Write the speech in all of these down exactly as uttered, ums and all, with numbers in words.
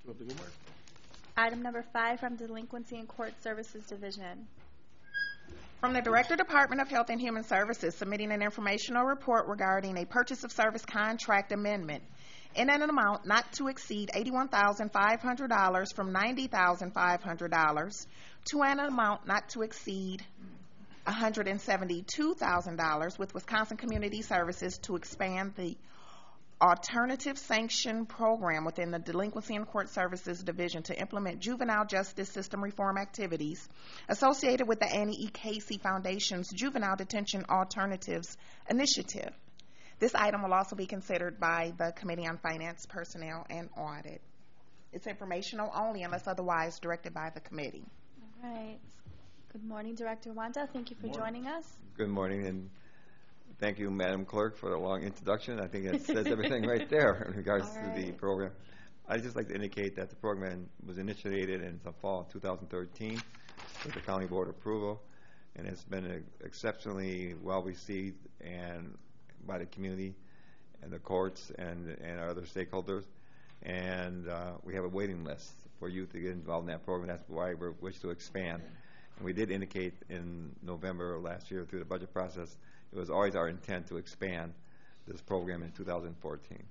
Go up to go back. Item number five from Delinquency and Court Services Division. From the Director, Department of Health and Human Services, submitting an informational report regarding a purchase of service contract amendment in an amount not to exceed eighty-one thousand five hundred dollars from ninety thousand five hundred dollars to an amount not to exceed one hundred seventy-two thousand dollars with Wisconsin Community Services to expand the Alternative Sanction Program within the Delinquency and Court Services Division to implement juvenile justice system reform activities associated with the Annie E. Casey Foundation's Juvenile Detention Alternatives Initiative. This item will also be considered by the Committee on Finance, Personnel, and Audit. It's informational only unless otherwise directed by the committee. All right. Good morning, Director Wanda. Thank you for joining us. Good morning, and thank you, Madam Clerk, for the long introduction. I think it says everything right there in regards right. to the program. I'd just like to indicate that the program was initiated in the fall of two thousand thirteen with the County Board approval, and it's been exceptionally well received and by the community and the courts and, and our other stakeholders. And uh, we have a waiting list for youth to get involved in that program. That's why we wish to expand. And we did indicate in November of last year through the budget process it was always our intent to expand this program in two thousand fourteen.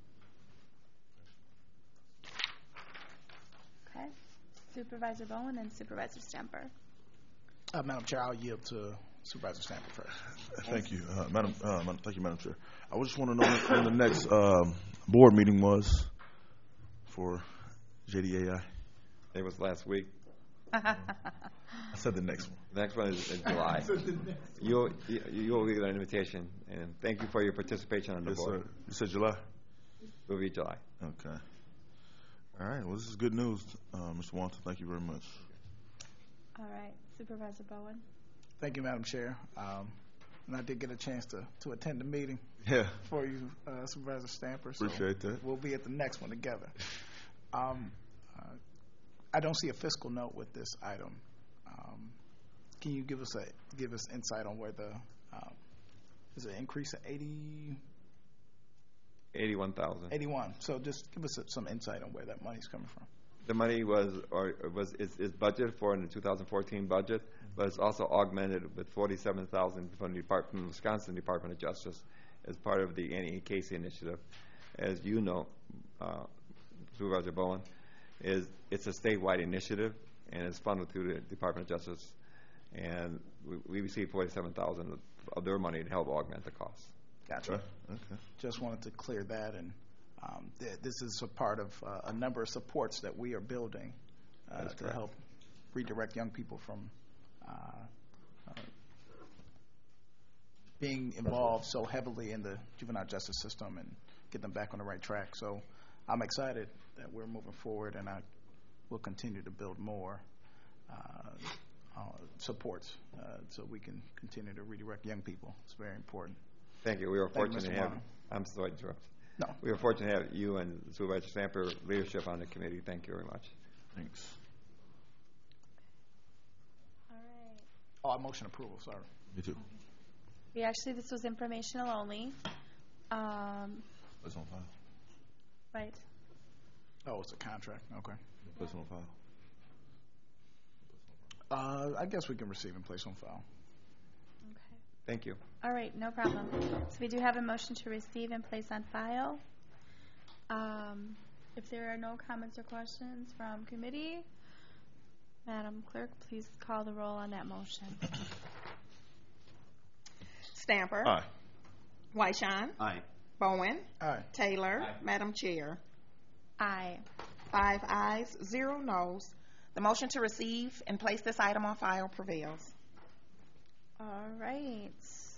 Okay. Supervisor Bowen and Supervisor Stamper. Uh, Madam Chair, I'll yield to Supervisor Stamper first. Thank you, uh, Madam. Uh, Madam- thank you, Madam Chair. I just want to know when the next um, board meeting was for J D A I. It was last week. I said the next one. The next one is in July. You'll, you- you'll get an invitation, and thank you for your participation on the Yes, board. sir. You said July. It will be July. Okay. All right. Well, this is good news, uh, Mister Wanta. Thank you very much. All right. Supervisor Bowen. Thank you, Madam Chair. Um, and I did get a chance to, to attend the meeting Yeah. for you, uh, Supervisor Stamper. So Appreciate that. we'll be at the next one together. Um, uh, I don't see a fiscal note with this item. Um, can you give us a give us insight on where the um, is it an increase of eighty, eighty-one thousand. eighty-one? So just give us a, some insight on where that money's coming from. The money was or was is, is budgeted for in the two thousand fourteen budget, but it's also augmented with forty-seven thousand from the Department, from the Wisconsin Department of Justice as part of the Annie E. Casey initiative. As you know, uh, Supervisor Bowen, is it's a statewide initiative and it's funded through the Department of Justice, and we, we received forty-seven thousand of their money to help augment the costs. Gotcha. Okay. Okay. Just wanted to clear that, and um, th- this is a part of uh, a number of supports that we are building uh, That's to correct. help redirect young people from uh, uh, being involved so heavily in the juvenile justice system and get them back on the right track. So I'm excited that we're moving forward, and I will continue to build more uh, uh, supports uh, so we can continue to redirect young people. It's very important. Thank you. We were Thank you, fortunate Mister to have. Wano. I'm sorry to interrupt. No. We were fortunate to have you and Supervisor Stamper leadership on the committee. Thank you very much. Thanks. All right. Oh, motion approval, sorry. Me too. We actually, this was informational only. Um, Place on file. right. Oh, it's a contract, okay. Place on file. Uh, I guess we can receive and place on file. Okay. Thank you. All right, no problem. So we do have a motion to receive and place on file. Um, if there are no comments or questions from committee, Madam Clerk, please call the roll on that motion. Stamper. Aye. Wyshawn. Aye. Bowen. Aye. Taylor. Madam Chair. Aye. Five ayes, zero noes. The motion to receive and place this item on file prevails. All right.